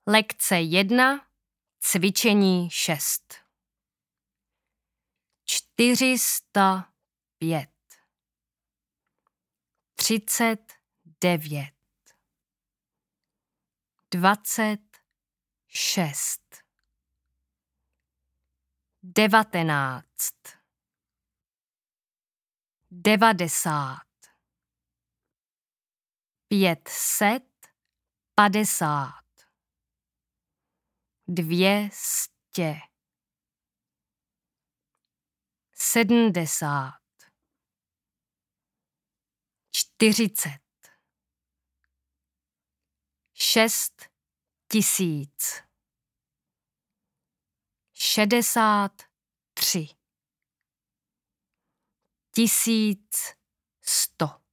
Lekce 1, cvičení 6. 405. 39. 26. 19. 90. 550. 200. 70. 40. 6000. 63. 1100.